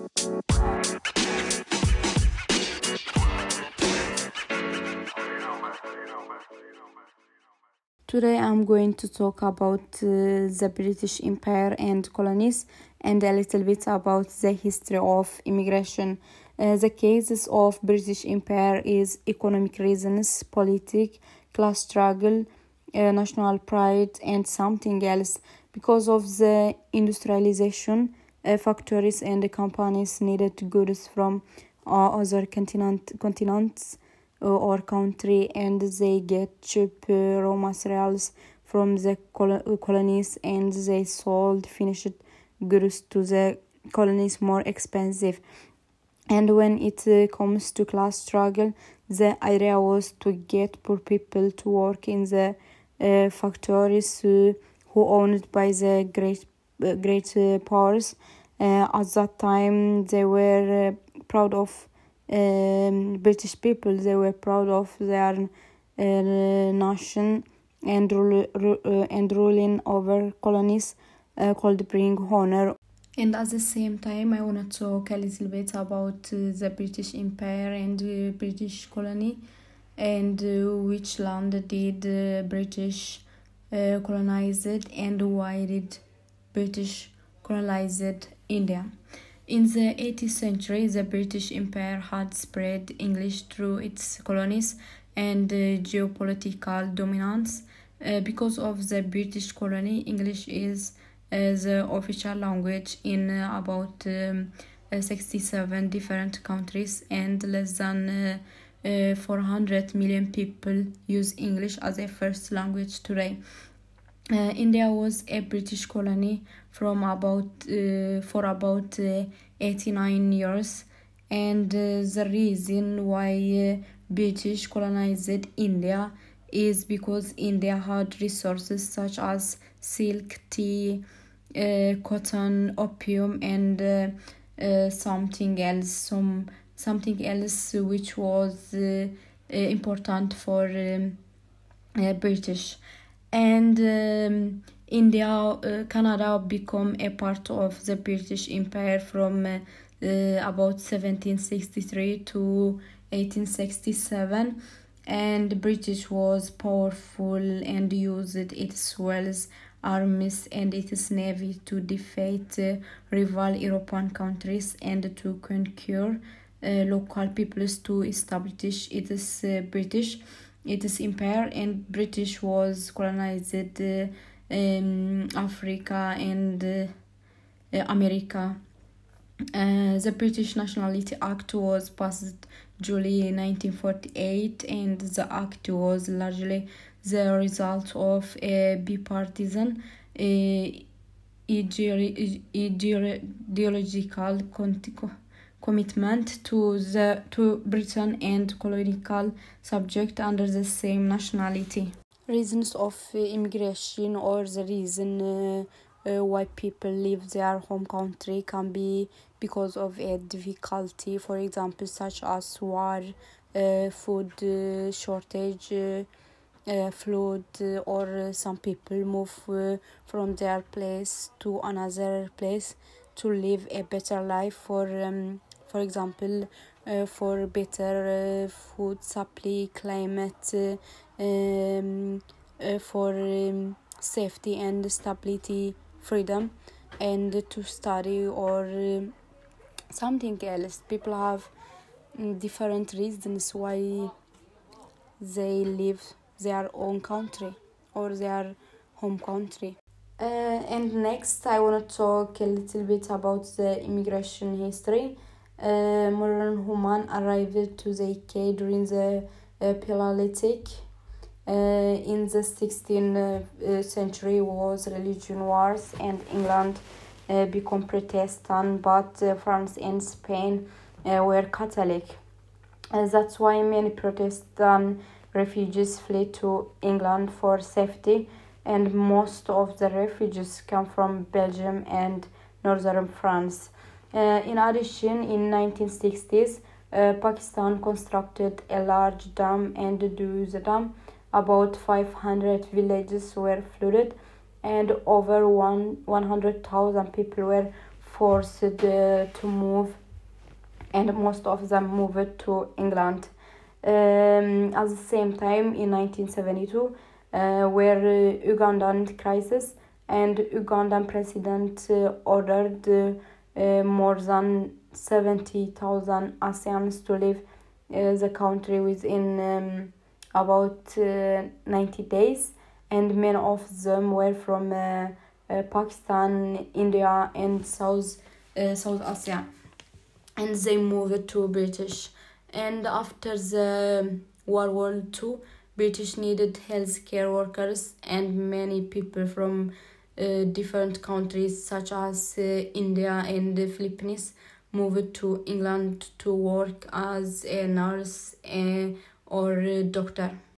Today I'm going to talk about the British Empire and colonies and a little bit about the history of immigration. The cases of British Empire is economic reasons, politics, class struggle, national pride and something else. Because of the industrialization, factories and companies needed goods from other continents or country, and they get cheap raw materials from the colonies, and they sold finished goods to the colonies more expensive. And when it comes to class struggle, the idea was to get poor people to work in the factories who owned by the great powers. At that time, they were proud of British people. They were proud of their nation, and ruling over colonies could bring honor. And at the same time, I want to talk a little bit about the British Empire and British colony, and which land did British colonized, and why did British colonized India. In the 18th century, the British Empire had spread English through its colonies and geopolitical dominance. Because of the British colony, English is the official language in about 67 different countries, and less than 400 million people use English as a first language today. India was a British colony for about 89 years, and the reason why British colonized India is because India had resources such as silk, tea, cotton, opium, and something else which was important for British. And Canada became a part of the British Empire from about 1763 to 1867, and British was powerful and used its wealth, armies and its navy to defeat rival European countries and to conquer local peoples to establish its empire. And British was colonized Africa and America. The British Nationality Act was passed July 1948, and the act was largely the result of a bipartisan ideological commitment to Britain and colonial subject under the same nationality. Reasons of immigration, or the reason why people leave their home country, can be because of a difficulty, for example, such as war, food shortage, flood, or some people move from their place to another place to live a better life, for example, for better food supply, climate, for safety and stability, freedom, and to study, or something else. People have different reasons why they leave their own country or their home country. And next, I want to talk a little bit about the immigration history. Modern humans arrived to the UK during the Paleolithic. In the 16th century was religion wars, and England became Protestant, but France and Spain were Catholic. That's why many Protestant refugees fled to England for safety, and most of the refugees come from Belgium and northern France. In addition, in 1960s, Pakistan constructed a large dam, and due to the dam, about 500 villages were flooded, and over 100,000 people were forced to move, and most of them moved to England. At the same time, in 1972, where Ugandan crisis, and Ugandan president ordered more than 70,000 ASEANs to leave the country within about 90 days, and many of them were from Pakistan, India, and South Asia, and they moved to British. And after the World War II, British needed healthcare workers, and many people from different countries such as India and the Philippines moved to England to work as a nurse or a doctor.